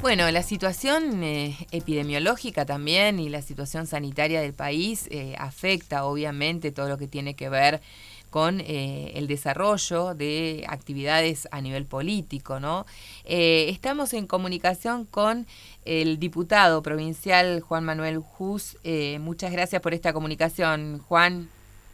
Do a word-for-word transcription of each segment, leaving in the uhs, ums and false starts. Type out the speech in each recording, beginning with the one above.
Bueno, la situación eh, epidemiológica también y la situación sanitaria del país eh, afecta obviamente todo lo que tiene que ver con eh, el desarrollo de actividades a nivel político, ¿no? Eh, estamos en comunicación con el diputado provincial Juan Manuel Juz. Eh, muchas gracias por esta comunicación, Juan.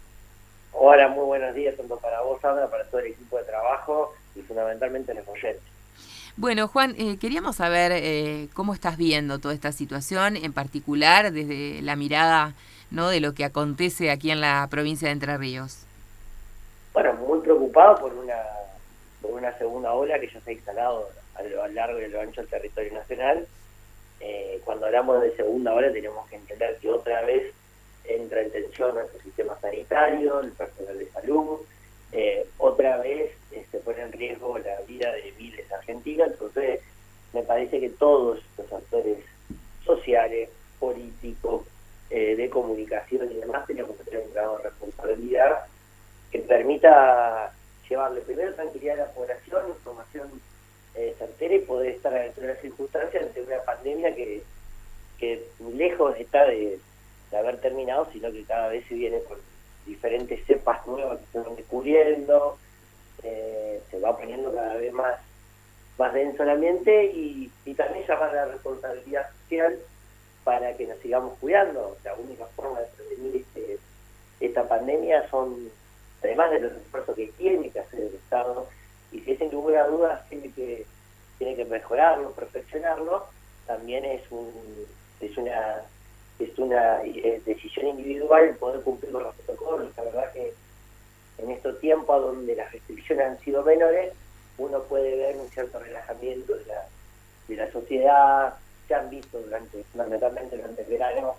Hola, muy buenos días, tanto para vos, Sandra, para todo el equipo de trabajo y fundamentalmente los oyentes. Bueno, Juan, eh, queríamos saber eh, cómo estás viendo toda esta situación, en particular desde la mirada, ¿no?, de lo que acontece aquí en la provincia de Entre Ríos. Bueno, muy preocupado por una por una segunda ola que ya se ha instalado a lo largo y a lo ancho del territorio nacional. Eh, cuando hablamos de segunda ola tenemos que entender que otra vez entra en tensión nuestro sistema sanitario, el personal de salud, eh, otra vez eh, se pone en riesgo la vida de miles de argentinos. Entonces me parece que todos los actores sociales, políticos, eh, de comunicación y demás tenemos que tener un grado de responsabilidad que permita llevarle primero tranquilidad a la población, información eh, certera y poder estar a la altura de las circunstancias ante una pandemia que, que lejos está de, de haber terminado, sino que cada vez se viene con diferentes cepas nuevas que se van descubriendo, eh, se va poniendo cada vez más, más denso el ambiente y, y también llamar a la responsabilidad social para que nos sigamos cuidando. La única forma de prevenir este, esta pandemia son, además de los esfuerzos que tiene que hacer el Estado, y si es sin ninguna duda tiene que tiene que mejorarlo, perfeccionarlo, también es un es una es una eh, decisión individual el poder cumplir con los protocolos. La verdad que en estos tiempos donde las restricciones han sido menores, uno puede ver un cierto relajamiento de la, de la sociedad. Se han visto durante, fundamentalmente durante el verano,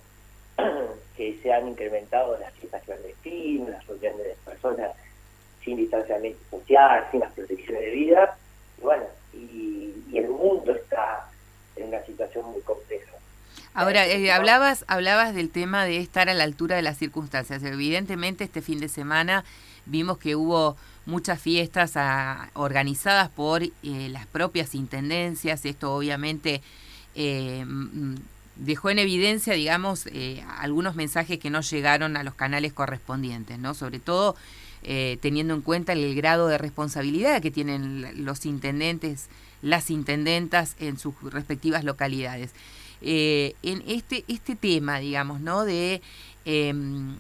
que se han incrementado las fiestas clandestinas, las reuniones de personas sin distanciamiento social, sin las protecciones de vida, y bueno, y, y el mundo está en una situación muy compleja. Ahora, eh, hablabas, hablabas del tema de estar a la altura de las circunstancias. Evidentemente este fin de semana vimos que hubo muchas fiestas a, organizadas por eh, las propias intendencias. Esto obviamente eh, dejó en evidencia, digamos, eh, algunos mensajes que no llegaron a los canales correspondientes, ¿no? Sobre todo eh, teniendo en cuenta el grado de responsabilidad que tienen los intendentes, las intendentas en sus respectivas localidades. Eh, en este este tema, digamos, ¿no?, de, eh,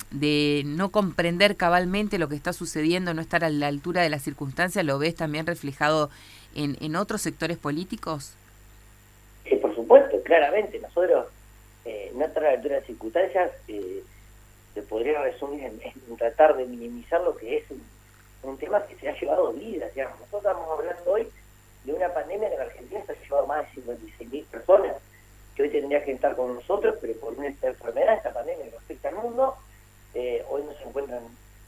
de no comprender cabalmente lo que está sucediendo, no estar a la altura de las circunstancias, ¿lo ves también reflejado en, en otros sectores políticos? Eh, por supuesto, claramente, nosotros eh, no estar a la altura de las circunstancias eh, se podría resumir en, en tratar de minimizar lo que es un, un tema que se ha llevado vidas, digamos. Nosotros estamos hablando hoy de una pandemia que en Argentina se ha llevado más de cincuenta y seis mil personas, que hoy tendría que estar con nosotros, pero por una enfermedad, esta pandemia que afecta al mundo, eh, hoy no se encuentran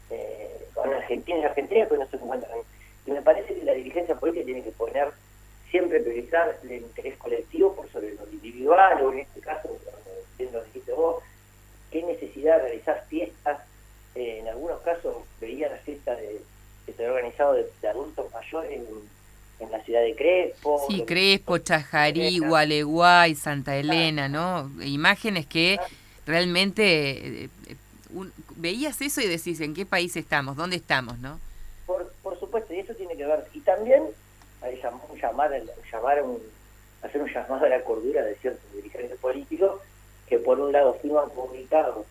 eh, con Argentina y Argentina, pero no se encuentran. Y me parece que la dirigencia política tiene que poner, siempre priorizar el interés colectivo por sobre lo individual, o en este caso, como lo dijiste vos, qué necesidad de realizar fiestas. Eh, en algunos casos veía la fiesta de, que se había organizado de, de adultos mayores en en la ciudad de Crespo. Sí, Crespo, Chajarí, Gualeguay, Santa Elena, ¿no? Imágenes que realmente eh, un, veías eso y decís, ¿en qué país estamos? ¿Dónde estamos, no? Por, por supuesto, y eso tiene que ver. Y también hay un llamar, llamar un, hacer un llamado a la cordura de ciertos dirigentes políticos que por un lado firman comunicados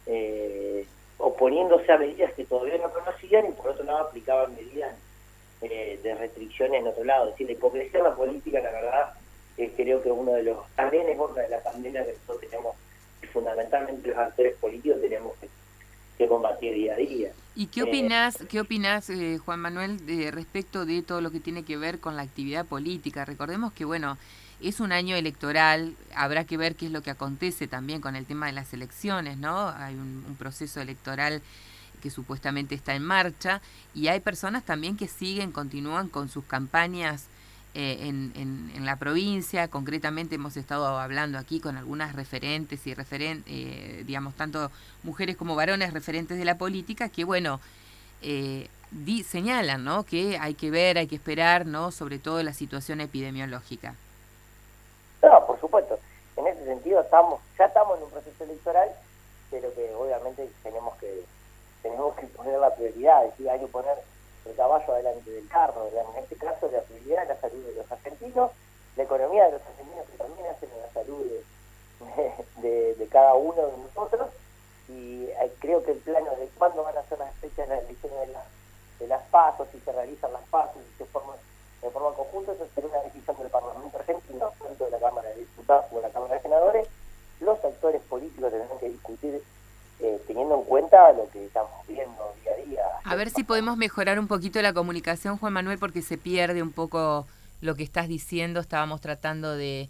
eh, oponiéndose a medidas que todavía no conocían y por otro lado aplicaban medidas Eh, de restricciones en otro lado. Es decir, la hipocresía en la política, la verdad, eh, creo que uno de los, también es otra de las pandemias que nosotros tenemos, y fundamentalmente los actores políticos tenemos que, que combatir día a día. ¿Y qué opinás, eh, qué opinás eh, Juan Manuel, de, respecto de todo lo que tiene que ver con la actividad política? Recordemos que, bueno, es un año electoral, habrá que ver qué es lo que acontece también con el tema de las elecciones, ¿no? Hay un, un proceso electoral que supuestamente está en marcha, y hay personas también que siguen, continúan con sus campañas eh, en, en, en la provincia. Concretamente hemos estado hablando aquí con algunas referentes y referen eh, digamos, tanto mujeres como varones referentes de la política, que bueno, eh, di, señalan, ¿no?, que hay que ver, hay que esperar, ¿no?, sobre todo la situación epidemiológica. No, supuesto. En ese sentido estamos, ya estamos en un proceso electoral, pero que obviamente tenemos que tenemos que poner la prioridad, es decir, hay que poner el caballo adelante del carro, digamos. En este caso la prioridad es la salud de los argentinos, la economía de los argentinos que también hacen la salud de, de, de cada uno de nosotros, y eh, creo que el plano de cuándo van a ser las fechas de las elecciones de, la, de las PASO, si se realizan las PASO, si se forman de forma conjunta, eso será una decisión del Parlamento argentino, tanto de la Cámara de Diputados como de la Cámara de Senadores. Los actores políticos tendrán que discutir eh, teniendo en cuenta lo que estamos viendo día a día. A ver si podemos mejorar un poquito la comunicación, Juan Manuel, porque se pierde un poco lo que estás diciendo. Estábamos tratando de,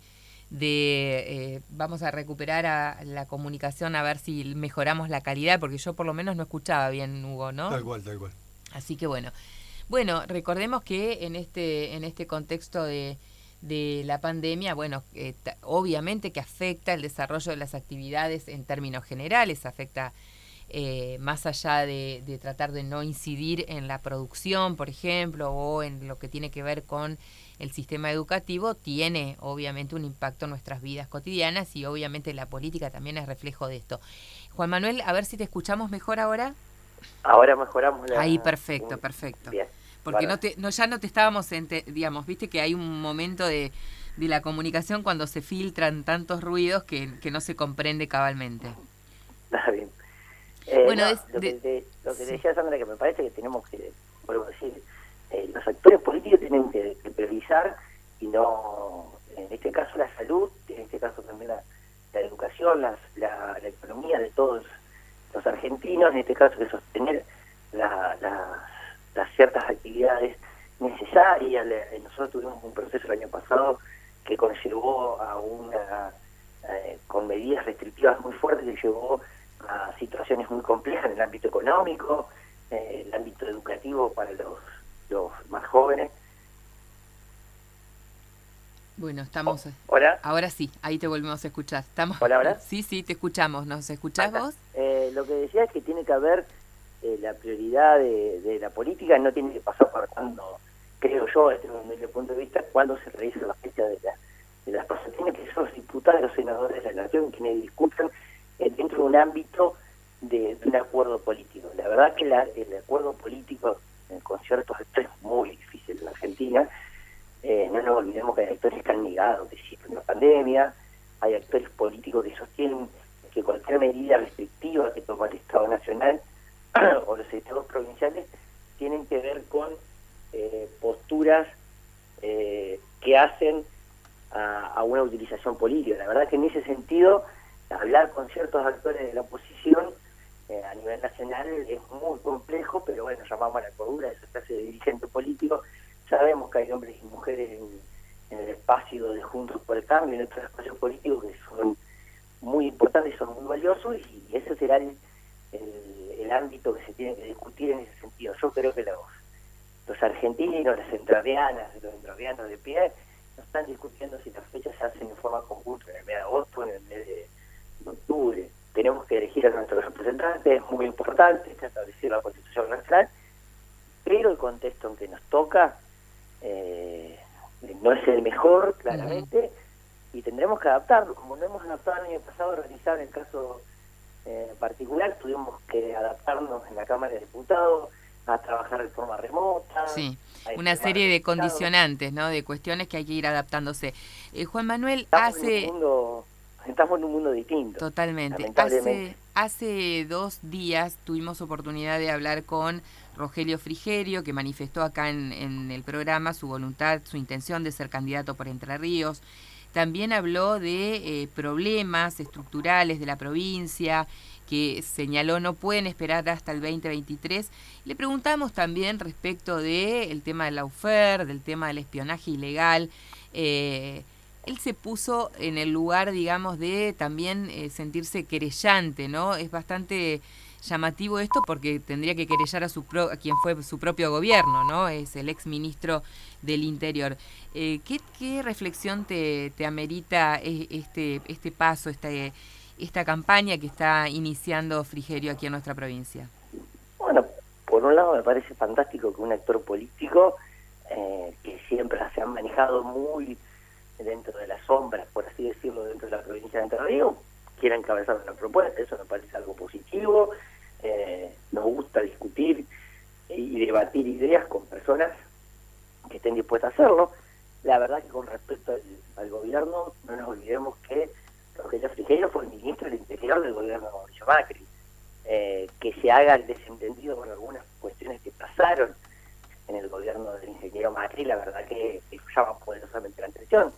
de eh, vamos a recuperar a la comunicación, a ver si mejoramos la calidad, porque yo por lo menos no escuchaba bien, Hugo, ¿no? Tal cual, tal cual. Así que bueno. Bueno, recordemos que en este, en este contexto de, de la pandemia, bueno, eh, obviamente que afecta el desarrollo de las actividades en términos generales, afecta eh, más allá de, de tratar de no incidir en la producción, por ejemplo, o en lo que tiene que ver con el sistema educativo, tiene obviamente un impacto en nuestras vidas cotidianas y obviamente la política también es reflejo de esto. Juan Manuel, a ver si te escuchamos mejor ahora. Ahora mejoramos la... Ahí, perfecto, perfecto. Bien. Porque Bueno. no te, no, ya no te estábamos, ente, digamos, viste que hay un momento de, de la comunicación cuando se filtran tantos ruidos que, que no se comprende cabalmente. Está bien. Eh, bueno, no, es, lo, que de, te, lo que sí. decía Sandra, que me parece que tenemos que, vuelvo a decir, eh, los actores políticos tienen que, que priorizar y no, en este caso la salud, en este caso también la, la educación, las, la, la economía de todos los argentinos, en este caso de sostener la, la las ciertas actividades necesarias. Nosotros tuvimos un proceso el año pasado que conllevó a una, eh, con medidas restrictivas muy fuertes, que llevó a situaciones muy complejas en el ámbito económico, eh, el ámbito educativo para los, los más jóvenes. Bueno, estamos... ¿Hola? Ahora sí, ahí te volvemos a escuchar. ¿Estamos? ¿Hola, hola? Sí, sí, te escuchamos. ¿Nos escuchás vos? Eh, lo que decía es que tiene que haber Eh, la prioridad de, de la política, no tiene que pasar por cuando, creo yo, desde mi punto de vista, cuando se realiza la fecha de, la, de las personas. Tiene que ser los diputados, los senadores de la nación quienes discutan eh, dentro de un ámbito de, de un acuerdo político. La verdad que la, el acuerdo político en conciertos esto es muy difícil en la Argentina. Eh, no nos olvidemos que hay actores que han negado que existe una pandemia, hay actores políticos que sostienen que cualquier medida restrictiva que toma el Estado Nacional o los estados provinciales tienen que ver con eh, posturas eh, que hacen a, a una utilización política. La verdad que en ese sentido, hablar con ciertos actores de la oposición eh, a nivel nacional es muy complejo, pero bueno, llamamos a la cordura de esa clase de dirigente político. Sabemos que hay hombres y mujeres en, en el espacio de Juntos por el Cambio, en otros espacios políticos que son muy importantes, son muy valiosos, y ese será el El, el ámbito que se tiene que discutir en ese sentido. Yo creo que los, los argentinos, las entrerrianas, los entrerrianos de pie, no están discutiendo si las fechas se hacen en forma conjunta en el mes de agosto o en el mes de, de octubre. Tenemos que elegir a nuestros representantes, es muy importante, está establecida la Constitución Nacional, pero el contexto en que nos toca eh, no es el mejor, claramente, uh-huh. y tendremos que adaptarlo, como no hemos adaptado el año pasado a realizar el caso en particular, tuvimos que adaptarnos en la Cámara de Diputados a trabajar de forma remota. Sí, una serie de condicionantes, ¿no? De cuestiones que hay que ir adaptándose. Eh, Juan Manuel, estamos hace... En un mundo, estamos en un mundo distinto. Totalmente. Hace, hace dos días tuvimos oportunidad de hablar con Rogelio Frigerio, que manifestó acá en, en el programa su voluntad, su intención de ser candidato por Entre Ríos. También habló de eh, problemas estructurales de la provincia, que señaló no pueden esperar hasta el veinte veintitrés. Le preguntamos también respecto del tema del lawfare, del tema del espionaje ilegal. Eh, él se puso en el lugar, digamos, de también eh, sentirse querellante, ¿no? Es bastante llamativo esto porque tendría que querellar a, su pro, a quien fue su propio gobierno, ¿no? Es el ex ministro del Interior. Eh, ¿qué, ¿Qué reflexión te, te amerita este, este paso, este, esta campaña que está iniciando Frigerio aquí en nuestra provincia? Bueno, por un lado me parece fantástico que un actor político eh, que siempre se ha manejado muy dentro de las sombras, por así decirlo, dentro de la provincia de Entre Ríos, quiera encabezar una propuesta. Eso me parece algo positivo. Eh, nos gusta discutir y debatir ideas con personas que estén dispuestas a hacerlo. La verdad que con respecto al, al gobierno, no nos olvidemos que Rogelio Frigerio fue el ministro del Interior del gobierno de Mauricio Macri. Eh, que se haga el desentendido con algunas cuestiones que pasaron en el gobierno del ingeniero Macri, la verdad que, que llama poderosamente la atención.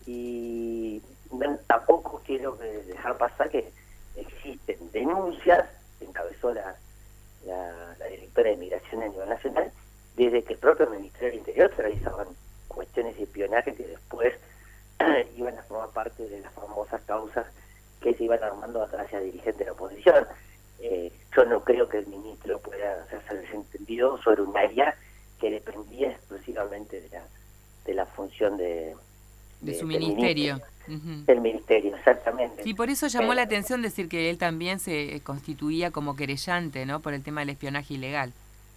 Y no, tampoco quiero dejar pasar que existen denuncias, que encabezó la, la, la directora de Migración a nivel nacional, desde que el propio Ministerio del Interior se realizaban cuestiones de espionaje que después iban a formar parte de las famosas causas que se iban armando hacia dirigentes de la oposición. Eh, yo no creo que el ministro pueda hacerse desentendido sobre un área que dependía exclusivamente de la, de la función de, de, de su ministerio. ministerio. Uh-huh. Del ministerio, exactamente. Sí, por eso llamó Pero, la atención decir que él también se constituía como querellante, ¿no? Por el tema del espionaje ilegal.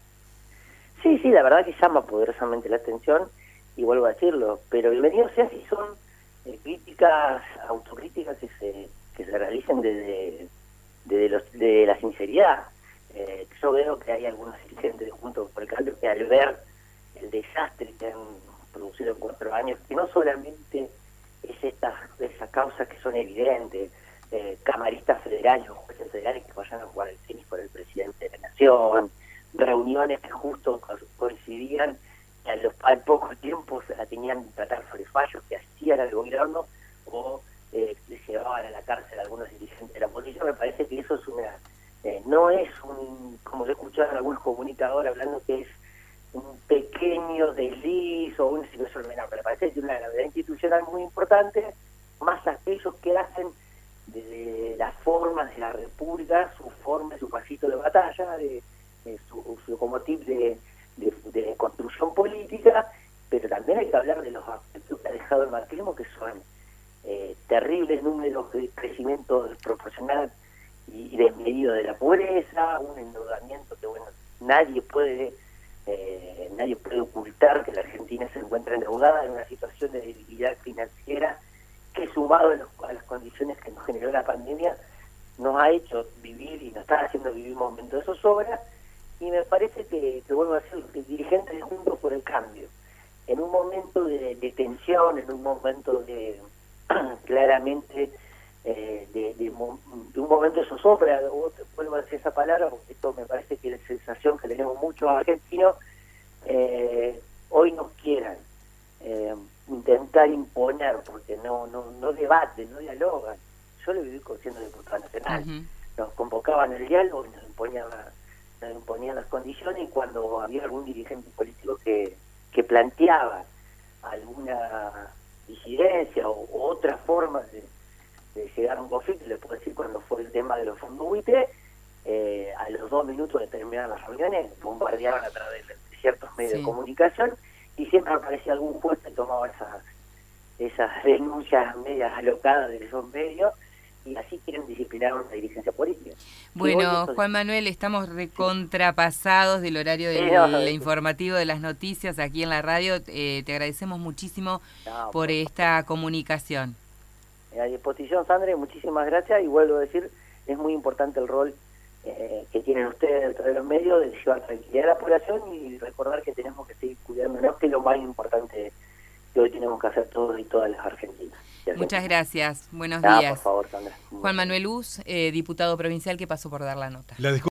Sí, sí, la verdad que llama poderosamente la atención, y vuelvo a decirlo, pero bienvenido sea si son eh, críticas, autocríticas que se, que se realicen desde... De, los, de la sinceridad. Eh, yo veo que hay algunos dirigentes de Juntos por el Cambio que al ver el desastre que han producido en cuatro años, que no solamente es estas esas causas que son evidentes, eh, camaristas federales o jueces federales que vayan a jugar el tenis por el presidente de la nación, reuniones que justo coincidían, que a los, al poco tiempo se la tenían que tratar sobre fallos que hacían al gobierno o Eh, le llevaban a la cárcel a algunos dirigentes de la policía. Me parece que eso es una eh, no es un, como he escuchado en algunos comunicadores hablando que es un pequeño desliz o una situación menor, pero me parece que es una gravedad institucional muy importante, más aquellos que hacen desde las formas de la República su forma, su pasito de batalla, de, de su, su locomotiv de, de, de construcción política, pero también hay que hablar de los aspectos que ha dejado el macrismo, que son Eh, terribles números de crecimiento desproporcional y desmedido de la pobreza, un endeudamiento que bueno nadie puede eh, nadie puede ocultar que la Argentina se encuentra endeudada en una situación de debilidad financiera que, sumado a, los, a las condiciones que nos generó la pandemia, nos ha hecho vivir y nos está haciendo vivir un momento de zozobra. Y me parece que, que vuelvo a ser el dirigente de Juntos por el Cambio, en un momento de, de tensión, en un momento de claramente eh, de, de, de un momento de zozobra, vuelvo a decir esa palabra porque esto me parece que es la sensación que tenemos muchos argentinos, eh, hoy nos quieran eh, intentar imponer, porque no no no debaten, no dialogan. Yo lo viví siendo diputada nacional. Uh-huh. Nos convocaban el diálogo y nos imponían, nos imponían las condiciones, y cuando había algún dirigente político que, que planteaba alguna disidencia o, o otra forma de, de llegar a un conflicto, le puedo decir cuando fue el tema de los fondos U I T, eh, a los dos minutos de terminar las reuniones bombardeaban a través de ciertos medios sí. de comunicación, y siempre aparecía algún juez que tomaba esas esas denuncias medias alocadas de esos medios, y así quieren disciplinar una dirigencia política. Bueno, Juan Manuel, estamos recontrapasados del horario del sí, no, no, informativo de las noticias aquí en la radio. Eh, te agradecemos muchísimo no, por pues, esta comunicación. A disposición, Sandra, muchísimas gracias, y vuelvo a decir, es muy importante el rol eh, que tienen ustedes dentro de los medios de llevar tranquilidad a la población y recordar que tenemos que seguir cuidándonos, que es lo más importante que hoy tenemos que hacer todos y todas las argentinas. Muchas gracias. Buenos ah, días. Por favor, Sandra. Juan Manuel Uz, eh, diputado provincial, que pasó por dar la nota. La